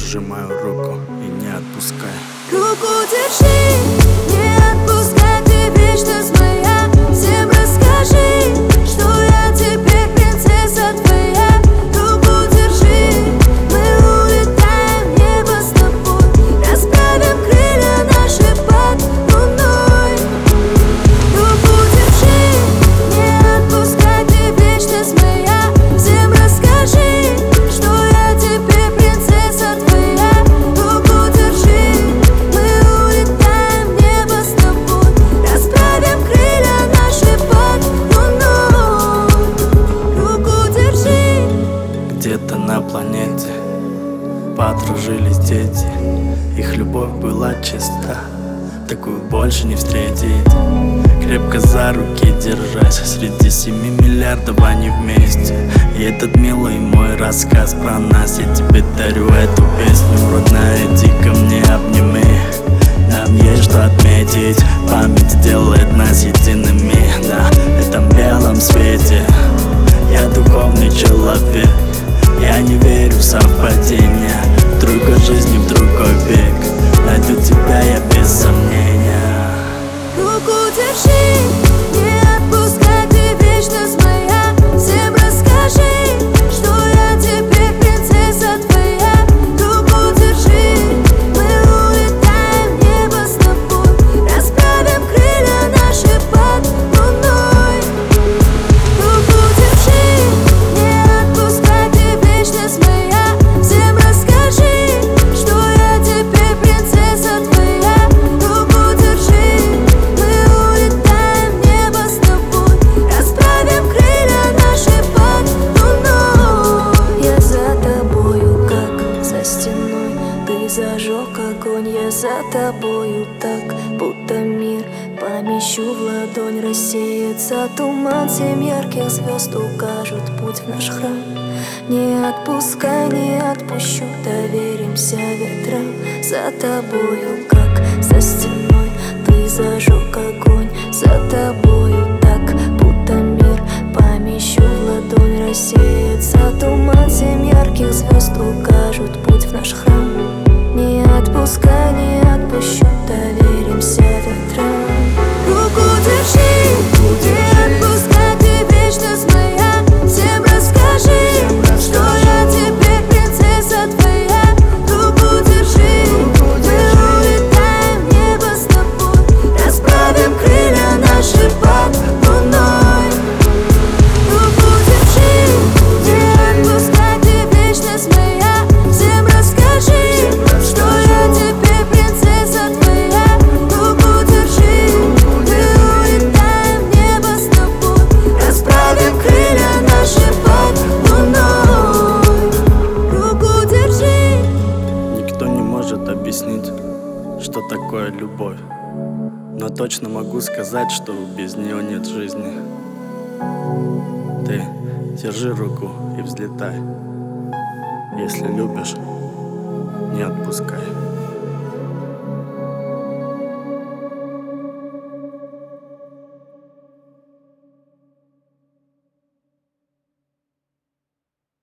сжимаю руку и не отпускай. Руку держи, не отпускай, ты вечность моя. Всем расскажи, что я теперь принцесса твоя. Руку держи, мы улетаем в небо с тобой, расправим крылья наши под луной. Руку держи, не отпускай, ты вечность моя. Всем расскажи, что я теперь принцесса твоя. Руку держи, мы улетаем в небо с тобой, расправим крылья наши под луной. Руку держи. Где-то на планете подружились дети. Их любовь была чиста, такую больше не встретить. Крепко за руки держась, среди 7 миллиардов они вместе. И этот милый мой рассказ про нас. Я тебе дарю эту песню, родная, иди ко мне, обними. Нам есть что отметить, память делает нас едиными. На этом белом свете я духовный человек. Я не верю в совпадения, в другой жизни, в другой век. Найду тебя я без сомнения. Руку держи, не отпускай, ты вечность моя. Всем расскажи, что я теперь принцесса твоя. Руку держи, мы улетаем в небо с тобой, расправим крылья наши под луной. Руку держи, не отпускай, ты вечность моя. Всем расскажи, что я теперь принцесса твоя. Руку держи, мы улетаем в небо с тобой, расправим крылья наши под луной. Я за тобою, как за стеной, ты зажег огонь. Я за тобою так, будто мир помещу в ладонь. Рассеется туман, 7 ярких звезд укажут путь в наш храм. Не отпускай, не отпущу, доверимся ветрам. За тобою, как за стеной, ты зажег огонь. За тобою так, будто мир помещу в ладонь. Рассеется туман, 7 ярких звезд укажут путь в наш храм. Не отпускай, не отпущу, доверимся ветрам. Руку держи, не отпускай, ты вечность моя. Всем расскажи, что я теперь принцесса твоя. Руку держи, мы улетаем в небо с тобой, расправим крылья наши под луной. Руку держи, не отпускай, ты вечность моя. Всем расскажи, что я теперь принцесса твоя. Руку держи, мы улетаем в небо с тобой, расправим крылья наши под луной. Руку держи. Никто не может объяснить, что такое любовь. Но точно могу сказать, что без нее нет жизни. Ты держи руку и взлетай. Если любишь, не отпускай.